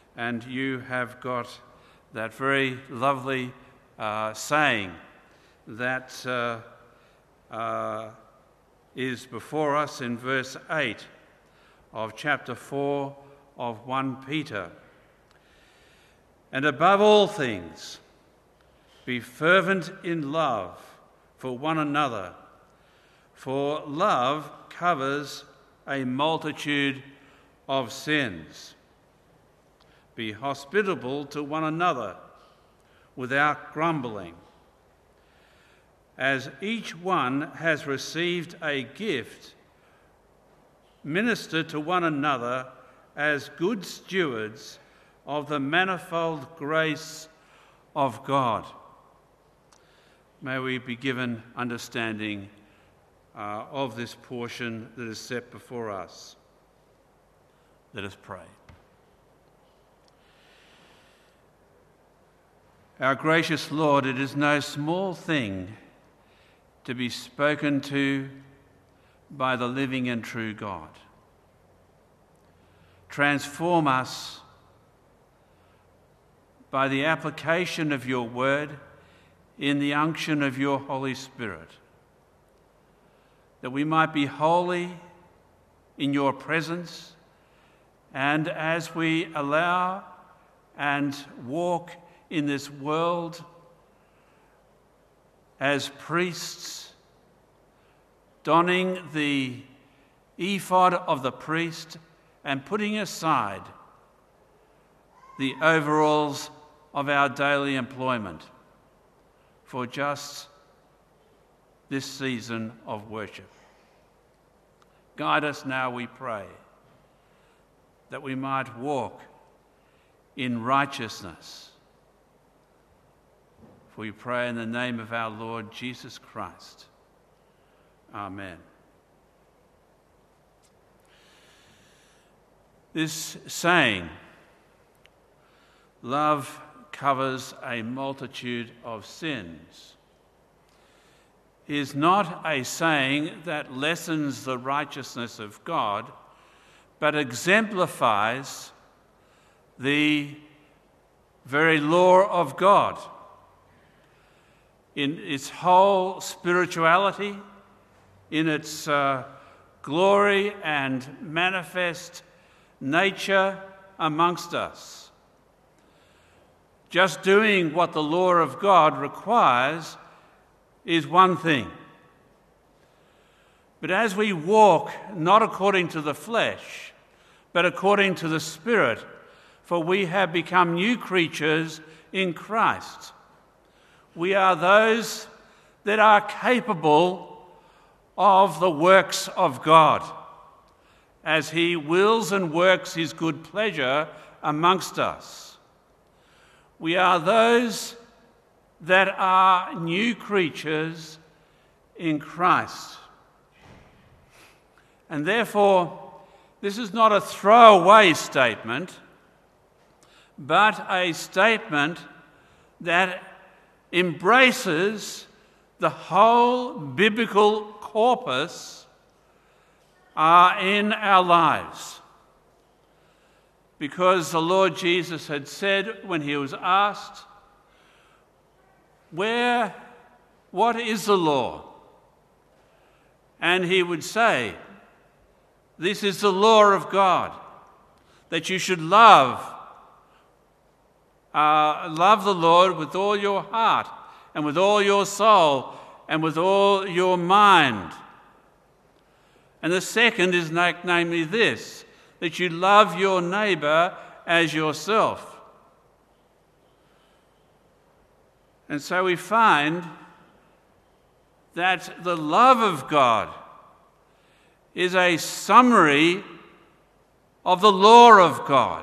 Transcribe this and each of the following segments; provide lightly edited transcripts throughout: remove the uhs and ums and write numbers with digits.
And you have got that very lovely saying that is before us in verse 8 of chapter 4 of 1 Peter. And above all things, be fervent in love for one another, for love covers a multitude of sins. Be hospitable to one another without grumbling. As each one has received a gift, minister to one another as good stewards of the manifold grace of God. May we be given understanding of this portion that is set before us. Let us pray. Our gracious Lord, it is no small thing to be spoken to by the living and true God. Transform us by the application of your word in the unction of your Holy Spirit, that we might be holy in your presence, and as we allow and walk in this world as priests, donning the ephod of the priest and putting aside the overalls of our daily employment for just this season of worship. Guide us now, we pray, that we might walk in righteousness. For we pray in the name of our Lord Jesus Christ. Amen. This saying, love covers a multitude of sins, is not a saying that lessens the righteousness of God, but exemplifies the very law of God in its whole spirituality, in its glory and manifest nature amongst us. Just doing what the law of God requires is one thing. But as we walk not according to the flesh, but according to the Spirit, for we have become new creatures in Christ, we are those that are capable of the works of God, as he wills and works his good pleasure amongst us. We are those that are new creatures in Christ. And therefore, this is not a throwaway statement, but a statement that embraces the whole biblical corpus in our lives. Because the Lord Jesus had said when he was asked, what is the law? And he would say, this is the law of God, that you should love the Lord with all your heart and with all your soul and with all your mind. And the second is namely this, that you love your neighbour as yourself. And so we find that the love of God is a summary of the law of God.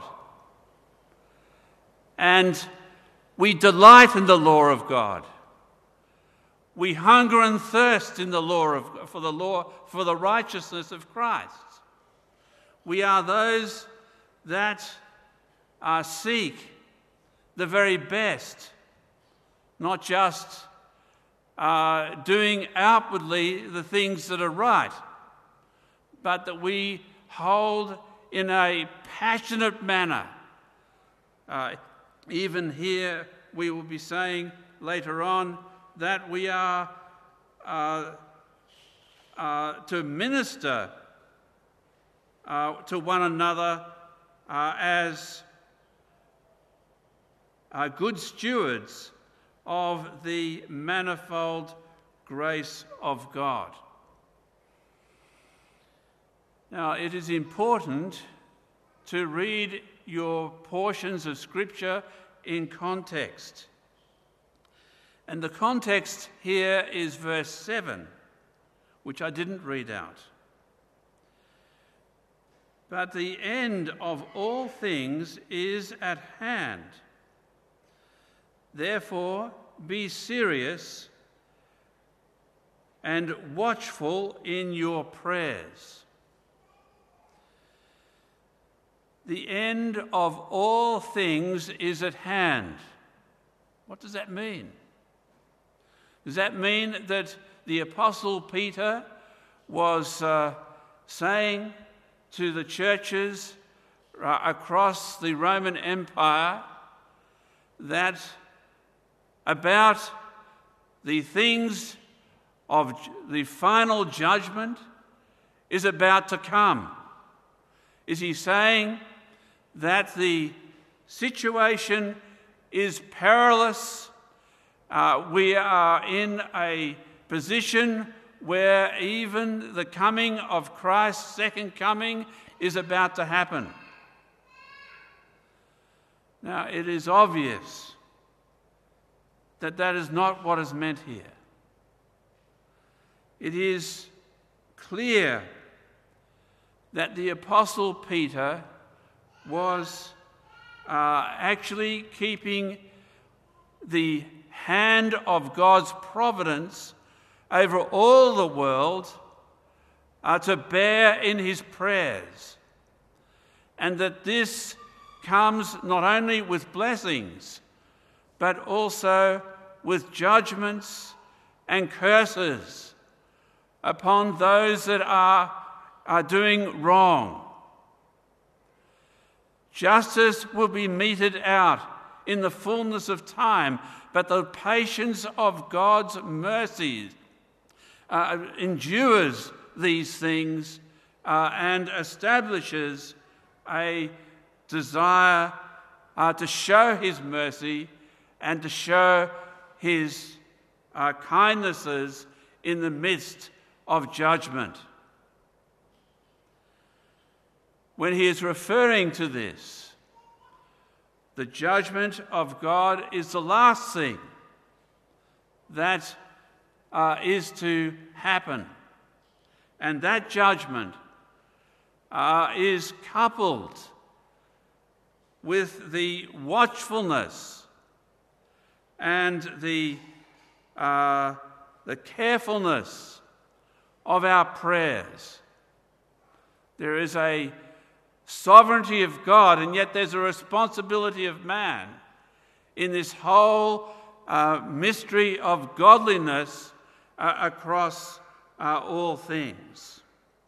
And we delight in the law of God. We hunger and thirst in the law for the righteousness of Christ. We are those that seek the very best, not just doing outwardly the things that are right, but that we hold in a passionate manner Even here, we will be saying later on that we are to minister to one another as good stewards of the manifold grace of God. Now, it is important to read your portions of Scripture in context. And the context here is verse 7, which I didn't read out. But the end of all things is at hand. Therefore, be serious and watchful in your prayers. The end of all things is at hand. What does that mean? Does that mean that the Apostle Peter was saying to the churches across the Roman Empire that about the things of the final judgment is about to come? Is he saying that the situation is perilous? We are in a position where even the coming of Christ's second coming is about to happen. Now, it is obvious that that is not what is meant here. It is clear that the Apostle Peter was actually keeping the hand of God's providence over all the world to bear in his prayers, and that this comes not only with blessings but also with judgments and curses upon those that are doing wrong. Justice will be meted out in the fullness of time, but the patience of God's mercies endures these things and establishes a desire to show his mercy and to show his kindnesses in the midst of judgment. When he is referring to this, the judgment of God is the last thing that is to happen. And that judgment is coupled with the watchfulness and the carefulness of our prayers. There is a sovereignty of God, and yet there's a responsibility of man in this whole mystery of godliness across all things.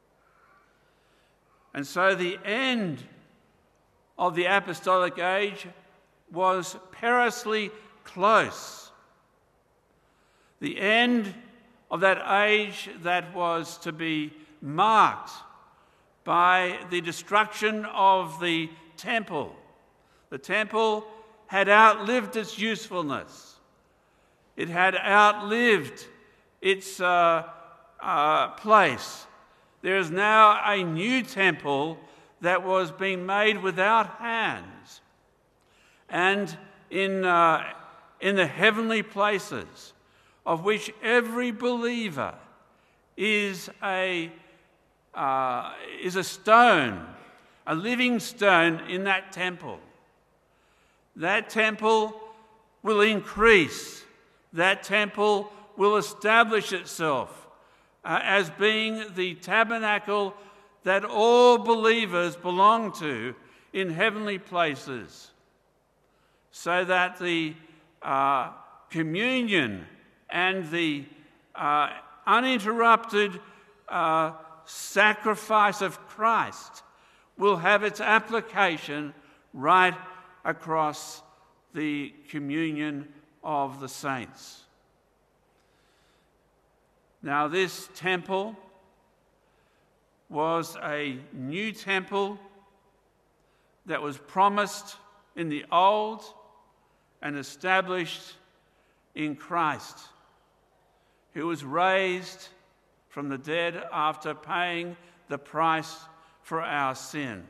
And so the end of the apostolic age was perilously close. The end of that age that was to be marked by the destruction of the temple. The temple had outlived its usefulness. It had outlived its place. There is now a new temple that was being made without hands. And in the heavenly places, of which every believer is a stone, a living stone in that temple. That temple will increase. That temple will establish itself as being the tabernacle that all believers belong to in heavenly places, so that the communion and the uninterrupted sacrifice of Christ will have its application right across the communion of the saints. Now, this temple was a new temple that was promised in the Old and established in Christ, who was raised from the dead after paying the price for our sins.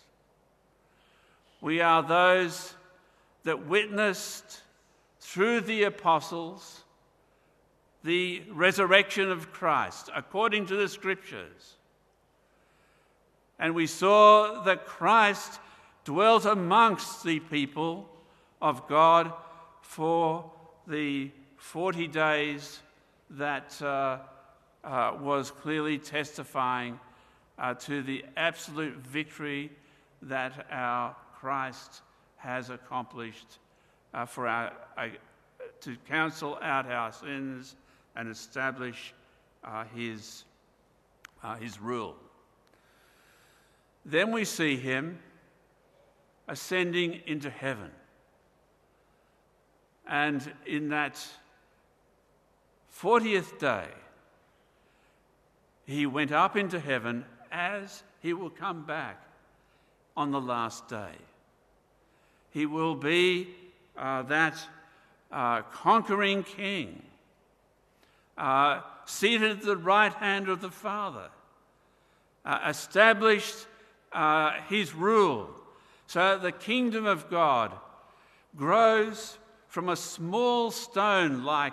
We are those that witnessed through the apostles the resurrection of Christ according to the Scriptures. And we saw that Christ dwelt amongst the people of God for the 40 days that was clearly testifying to the absolute victory that our Christ has accomplished to cancel out our sins and establish his rule. Then we see him ascending into heaven. And in that 40th day, he went up into heaven as he will come back on the last day. He will be that conquering king, seated at the right hand of the Father, established his rule. So the kingdom of God grows from a small stone-like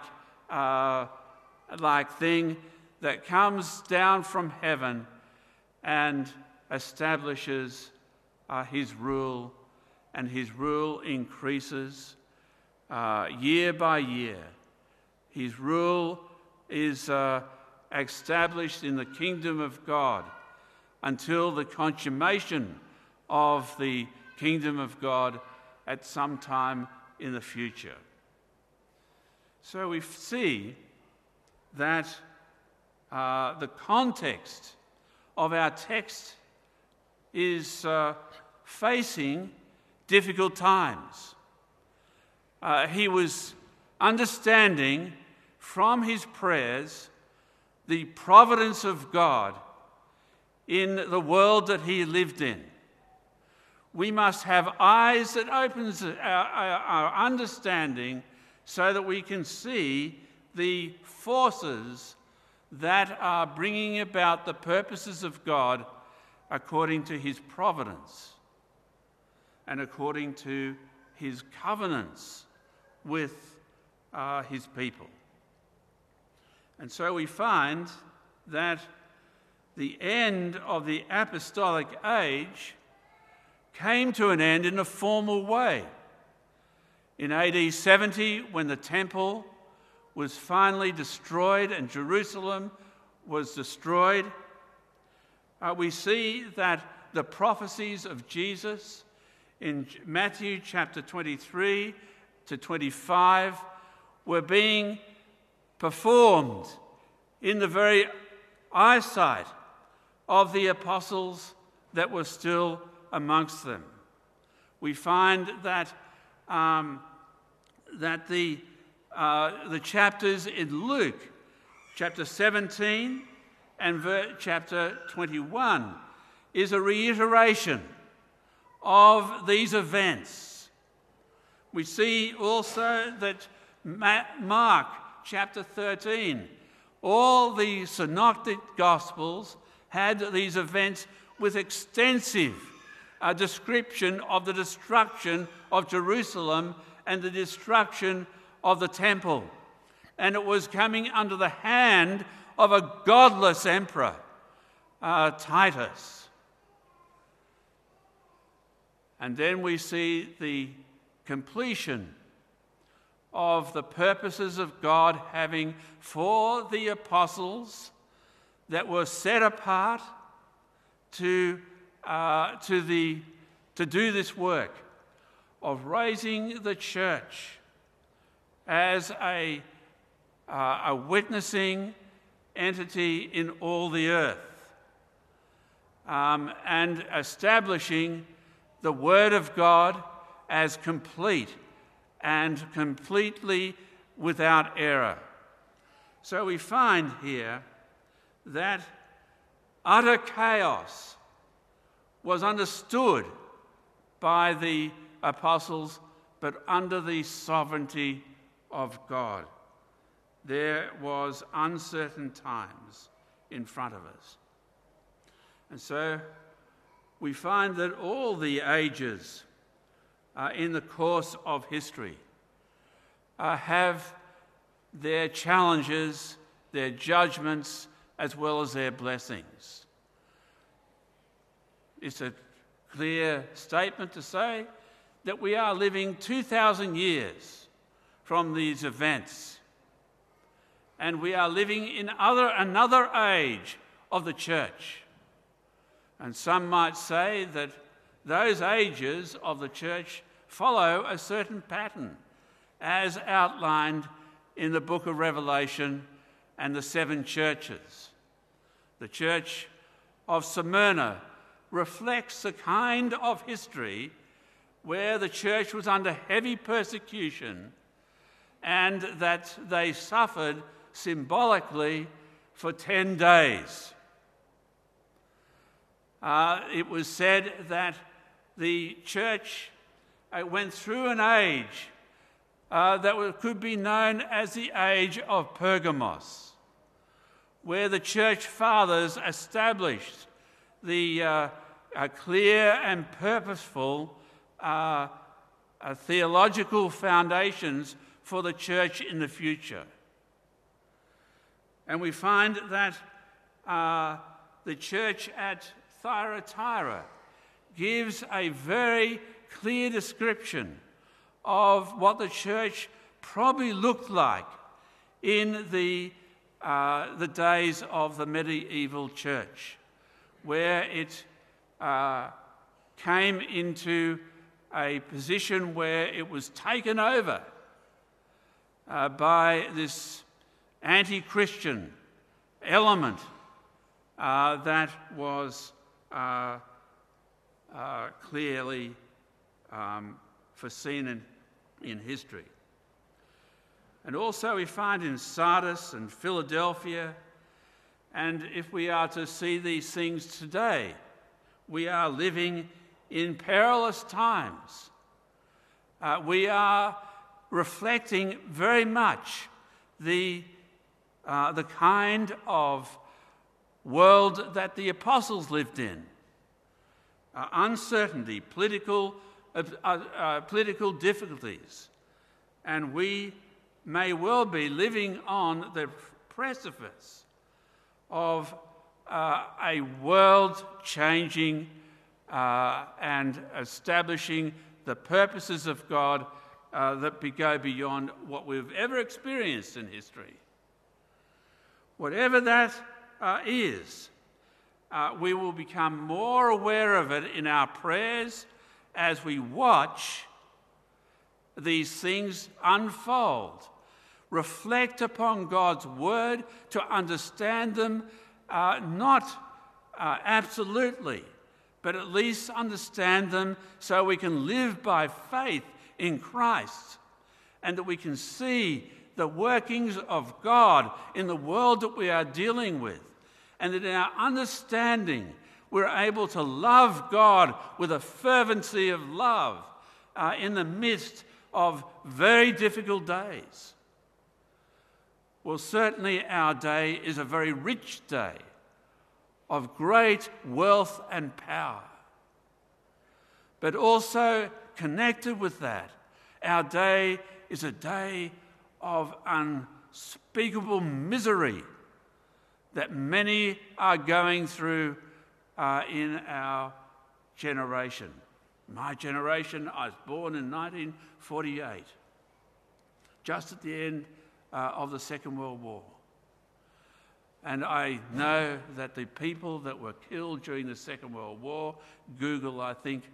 thing that comes down from heaven and establishes his rule, and his rule increases year by year. His rule is established in the kingdom of God until the consummation of the kingdom of God at some time in the future. So we see that the context of our text is facing difficult times. He was understanding from his prayers the providence of God in the world that he lived in. We must have eyes that opens our understanding so that we can see the forces that are bringing about the purposes of God according to his providence and according to his covenants with his people. And so we find that the end of the apostolic age came to an end in a formal way. In AD 70, when the temple was finally destroyed and Jerusalem was destroyed, we see that the prophecies of Jesus in Matthew chapter 23 to 25 were being performed in the very eyesight of the apostles that were still amongst them. We find that the chapters in Luke, chapter 17 and chapter 21, is a reiteration of these events. We see also that Mark chapter 13, all the synoptic gospels had these events with extensive description of the destruction of Jerusalem and the destruction of the temple. And it was coming under the hand of a godless emperor, Titus. And then we see the completion of the purposes of God having for the apostles that were set apart to do this work of raising the church as a witnessing entity in all the earth, and establishing the Word of God as complete and completely without error. So we find here that utter chaos was understood by the apostles, but under the sovereignty of God. There was uncertain times in front of us. And so we find that all the ages in the course of history have their challenges, their judgments, as well as their blessings. It's a clear statement to say that we are living 2,000 years from these events, and we are living in another age of the church. And some might say that those ages of the church follow a certain pattern as outlined in the book of Revelation and the 7 churches. The church of Smyrna reflects the kind of history where the church was under heavy persecution and that they suffered symbolically for 10 days. It was said that the church went through an age that could be known as the age of Pergamos, where the church fathers established the clear and purposeful theological foundations for the church in the future. And we find that the church at Thyatira gives a very clear description of what the church probably looked like in the days of the medieval church, where it came into a position where it was taken over by this anti-Christian element that was clearly foreseen in history. And also we find in Sardis and Philadelphia, and if we are to see these things today, we are living in perilous times. We are reflecting very much the kind of world that the apostles lived in. Uncertainty, political difficulties. And we may well be living on the precipice of a world-changing and establishing the purposes of God that go beyond what we've ever experienced in history. Whatever that is, we will become more aware of it in our prayers as we watch these things unfold. Reflect upon God's word to understand them, not absolutely, but at least understand them so we can live by faith in Christ, and that we can see the workings of God in the world that we are dealing with, and that in our understanding we're able to love God with a fervency of love in the midst of very difficult days. Well, certainly our day is a very rich day of great wealth and power. But also connected with that, our day is a day of unspeakable misery that many are going through in our generation. My generation, I was born in 1948, just at the end of the Second World War. And I know that the people that were killed during the Second World War, Google, I think,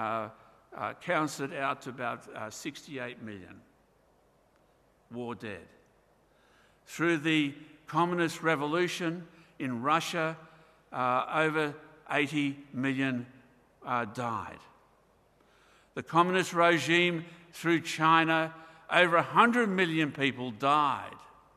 counts it out to about 68 million war dead. Through the Communist Revolution in Russia, over 80 million died. the communist regime through China, over 100 million people died.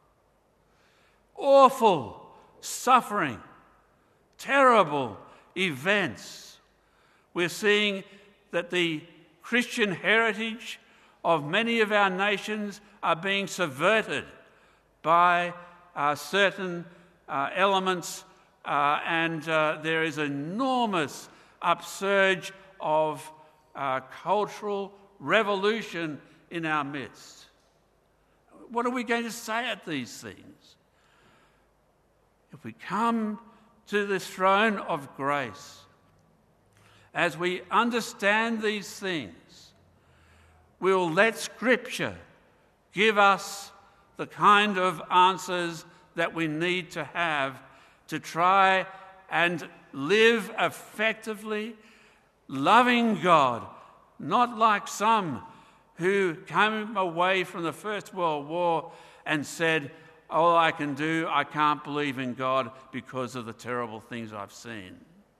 Awful suffering, terrible events. We're seeing that the Christian heritage of many of our nations are being subverted by certain elements, and there is enormous upsurge of cultural revolution in our midst. What are we going to say at these things? If we come to this throne of grace, as we understand these things, we'll let Scripture give us the kind of answers that we need to have to try and live effectively, loving God, not like some who came away from the First World War and said, all I can do, I can't believe in God because of the terrible things I've seen.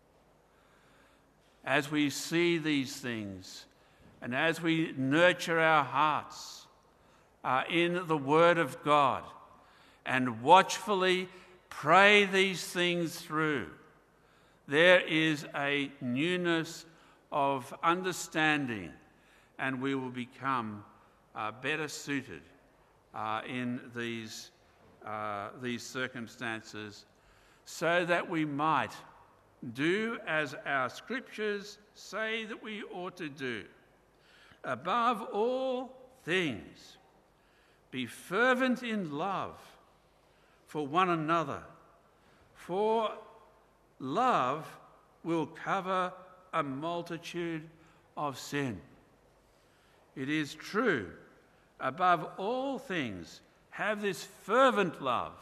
As we see these things, and as we nurture our hearts in the Word of God and watchfully pray these things through, there is a newness of understanding, and we will become better suited in these circumstances, so that we might do as our Scriptures say that we ought to do. Above all things, be fervent in love for one another, for love will cover a multitude of sin. It is true, above all things, have this fervent love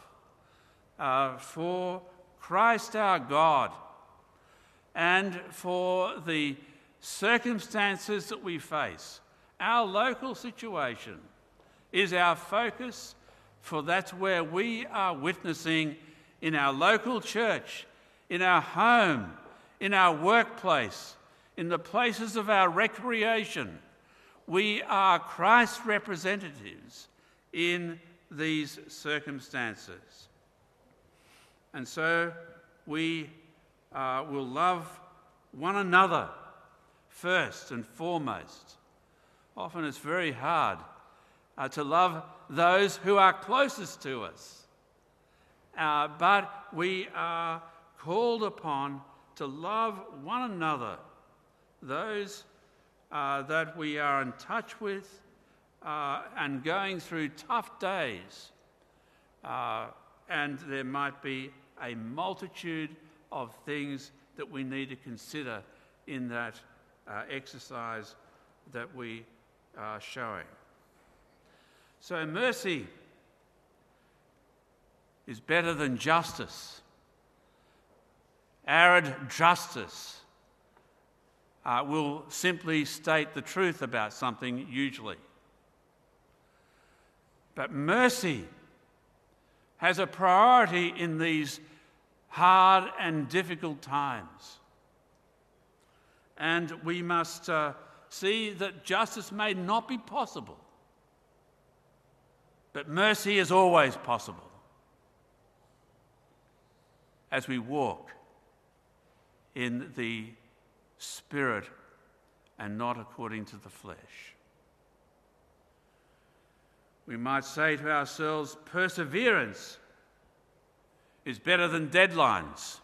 for Christ our God, and for the circumstances that we face. Our local situation is our focus, for that's where we are witnessing in our local church, in our home, in our workplace, in the places of our recreation. We are Christ's representatives in these circumstances. And so we will love one another first and foremost. Often it's very hard to love those who are closest to us. But we are called upon to love one another, those that we are in touch with and going through tough days. And there might be a multitude of things that we need to consider in that exercise that we are showing. So mercy is better than justice. Arid justice will simply state the truth about something, usually. But mercy has a priority in these hard and difficult times. And we must see that justice may not be possible, but mercy is always possible as we walk in the Spirit and not according to the flesh. We might say to ourselves, perseverance is better than deadlines.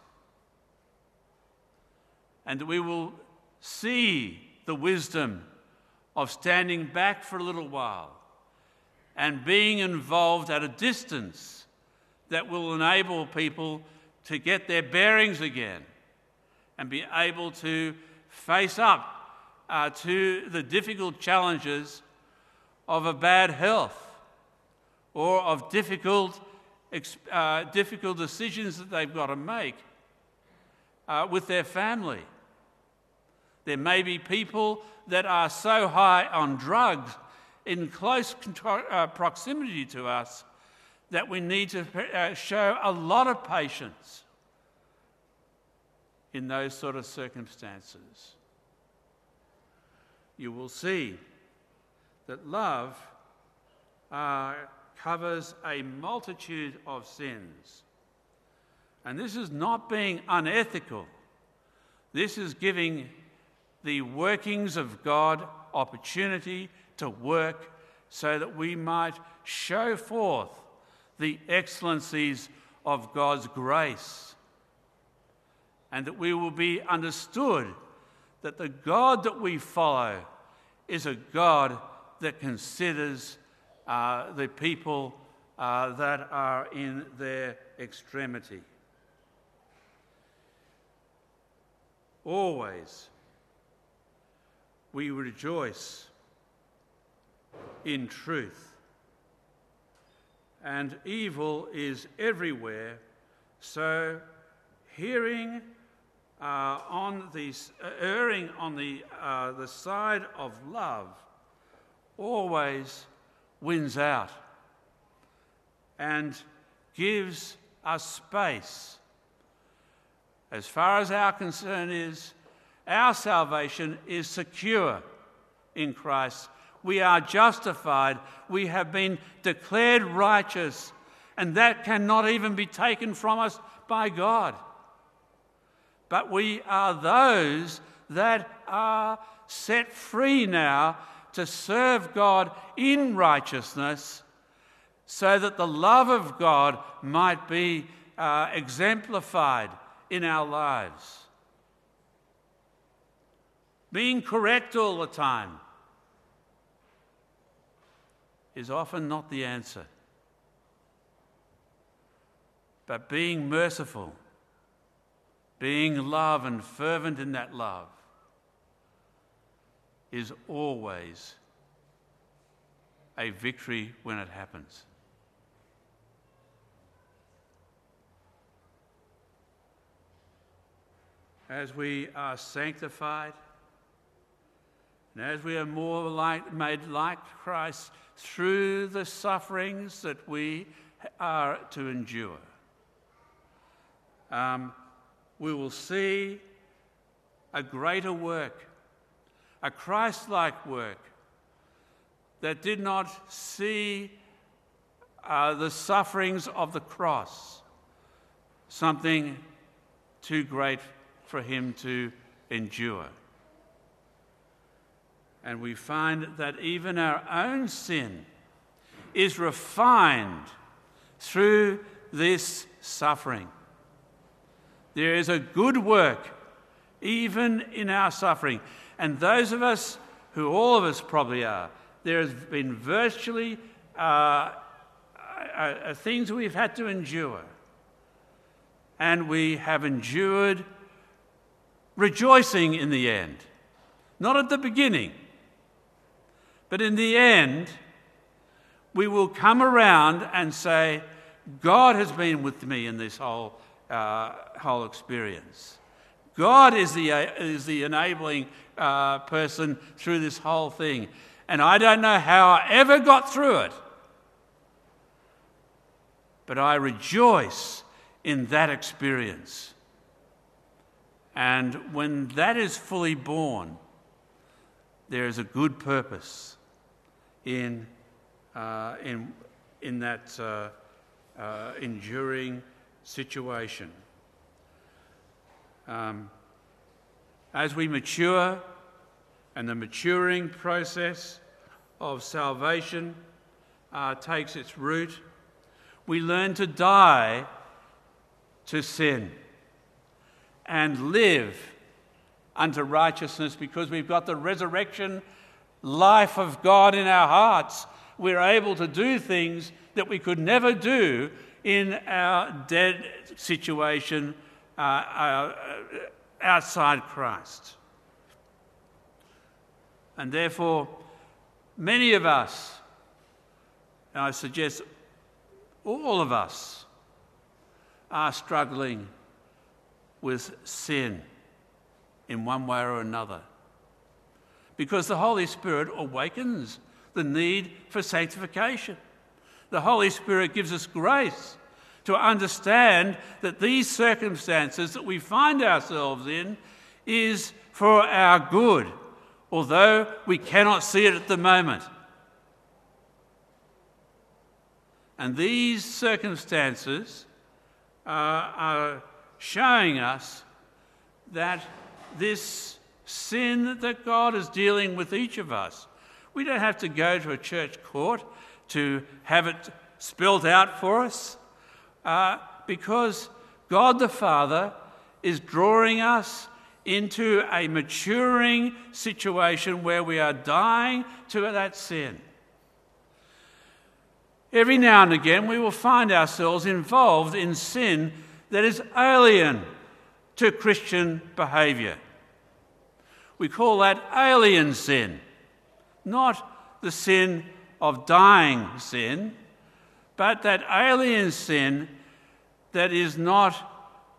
And we will see the wisdom of standing back for a little while and being involved at a distance that will enable people to get their bearings again and be able to face up to the difficult challenges of a bad health or of difficult decisions that they've got to make with their family. There may be people that are so high on drugs in close proximity to us that we need to show a lot of patience in those sort of circumstances. you will see that love covers a multitude of sins. And this is not being unethical. This is giving the workings of God opportunity to work so that we might show forth the excellencies of God's grace, and that we will be understood that the God that we follow is a God that considers the people that are in their extremity. Always we rejoice in truth, and evil is everywhere, so erring on the side of love always wins out and gives us space. As far as our concern is, our salvation is secure in Christ. We are justified. We have been declared righteous, and that cannot even be taken from us by God. But we are those that are set free now to serve God in righteousness, so that the love of God might be exemplified in our lives. Being correct all the time is often not the answer. But being merciful, being love and fervent in that love, is always a victory when it happens. As we are sanctified, and as we are more made like Christ through the sufferings that we are to endure, we will see a greater work, a Christ-like work that did not see the sufferings of the cross something too great for him to endure. And we find that even our own sin is refined through this suffering. There is a good work even in our suffering. And those of us, who all of us probably are, there has been virtually things we've had to endure. And we have endured rejoicing in the end. Not at the beginning, but in the end, we will come around and say, God has been with me in this whole experience. God is the enabling person through this whole thing. And I don't know how I ever got through it, but I rejoice in that experience. And when that is fully born, there is a good purpose in that enduring situation. As we mature, and the maturing process of salvation takes its root, we learn to die to sin and live unto righteousness, because we've got the resurrection life of God in our hearts. We're able to do things that we could never do in our dead situation outside Christ. And therefore, many of us, and I suggest all of us, are struggling with sin in one way or another, because the Holy Spirit awakens the need for sanctification. The Holy Spirit gives us grace to understand that these circumstances that we find ourselves in is for our good, although we cannot see it at the moment. And these circumstances are showing us that this sin that God is dealing with each of us, we don't have to go to a church court to have it spelled out for us, because God the Father is drawing us into a maturing situation where we are dying to that sin. Every now and again we will find ourselves involved in sin that is alien to Christian behaviour. We call that alien sin, not the sin of dying sin, but that alien sin that is not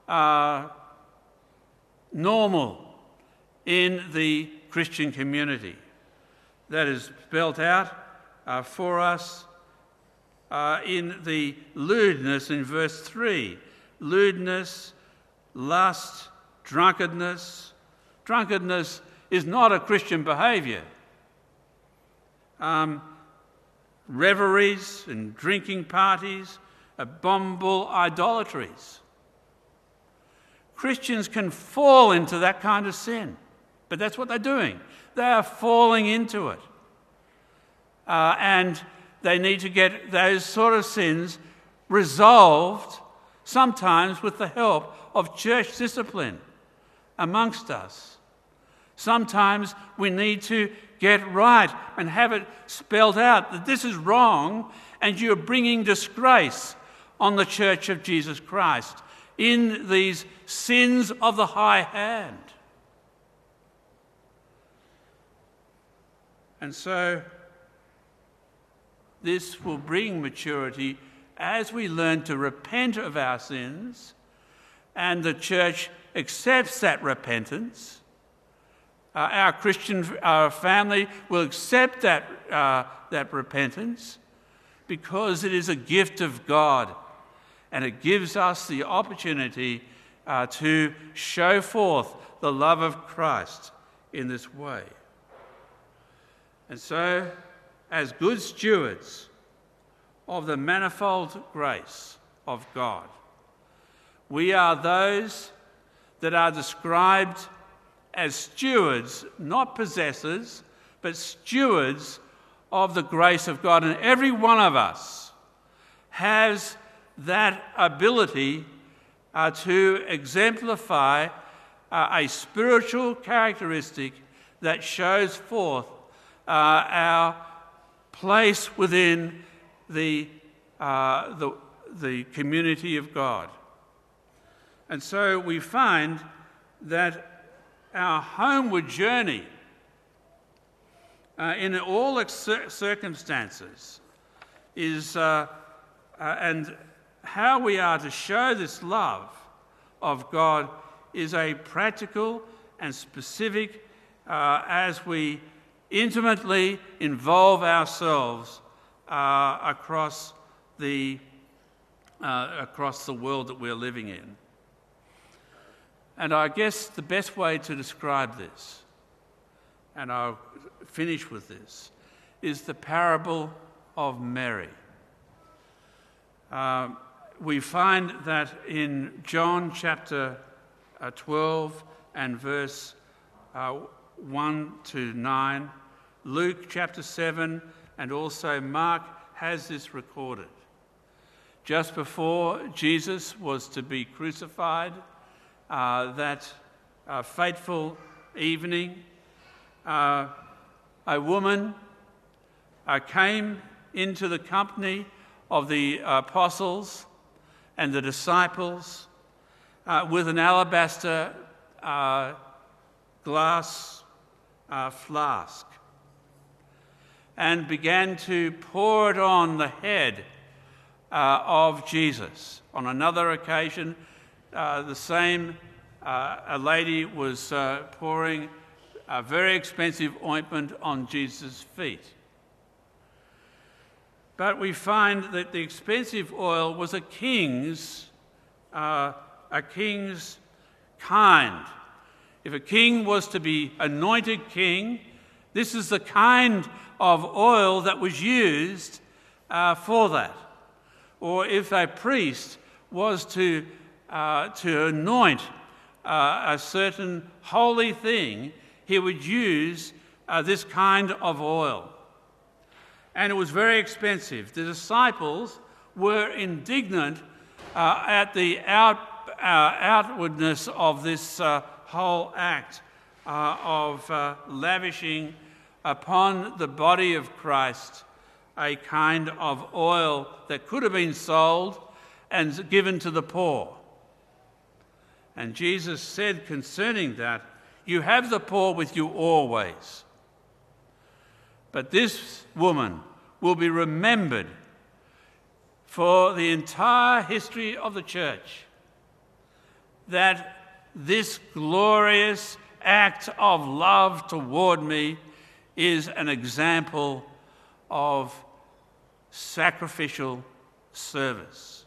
normal in the Christian community. That is spelt out for us in the lewdness in verse 3. Lewdness, lust, drunkenness. Drunkenness is not a Christian behaviour. Reveries and drinking parties, abominable idolatries. Christians can fall into that kind of sin, but that's what they're doing. They are falling into it. And they need to get those sort of sins resolved, sometimes with the help of church discipline amongst us. Sometimes we need to get right and have it spelled out that this is wrong and you're bringing disgrace on the Church of Jesus Christ in these sins of the high hand. And so this will bring maturity as we learn to repent of our sins, and the church accepts that repentance. Our Christian family will accept that repentance because it is a gift of God, and it gives us the opportunity to show forth the love of Christ in this way. And so, as good stewards of the manifold grace of God, we are those that are described as stewards, not possessors, but stewards of the grace of God. And every one of us has that ability to exemplify a spiritual characteristic that shows forth our place within the community of God. And so we find that our homeward journey in all circumstances is, and how we are to show this love of God is a practical and specific as we intimately involve ourselves across the world that we're living in. And I guess the best way to describe this, and I'll finish with this, is the parable of Mary. We find that in John chapter 12 and verse 1 to 9, Luke chapter 7, and also Mark has this recorded. Just before Jesus was to be crucified, that fateful evening, a woman came into the company of the apostles and the disciples with an alabaster glass flask, and began to pour it on the head of Jesus. On another occasion, the same a lady was pouring a very expensive ointment on Jesus' feet. But we find that the expensive oil was a king's kind. If a king was to be anointed king, This is the kind of oil that was used for that. Or if a priest was to anoint a certain holy thing, he would use this kind of oil. And it was very expensive. The disciples were indignant at the outwardness of this whole act of lavishing upon the body of Christ a kind of oil that could have been sold and given to the poor. And Jesus said concerning that, "You have the poor with you always. But this woman will be remembered for the entire history of the church, that this glorious act of love toward me is an example of sacrificial service."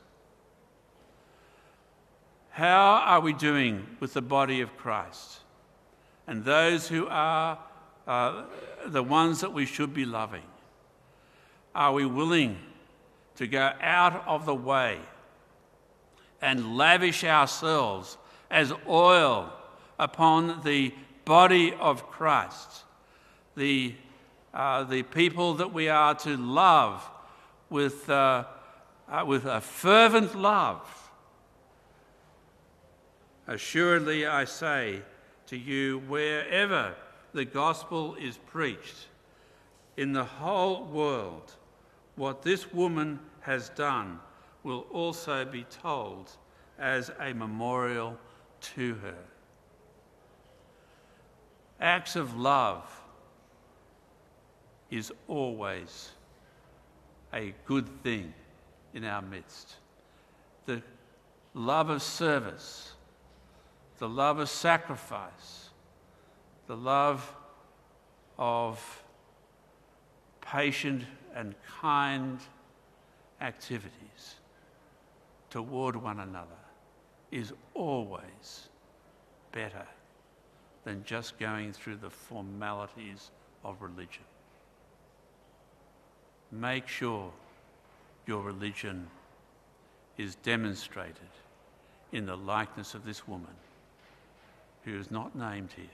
How are we doing with the body of Christ and those who are the ones that we should be loving? Are we willing to go out of the way and lavish ourselves as oil upon the body of Christ, the people that we are to love with a fervent love? Assuredly, I say to you, wherever the gospel is preached in the whole world, what this woman has done will also be told as a memorial to her. Acts of love is always a good thing in our midst. The love of service, the love of sacrifice, the love of patient and kind activities toward one another is always better than just going through the formalities of religion. Make sure your religion is demonstrated in the likeness of this woman who is not named here.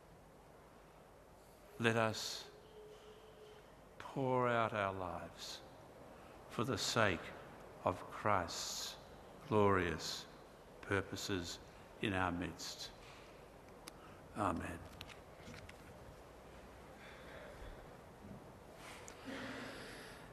Let us pour out our lives for the sake of Christ's glorious purposes in our midst. Amen.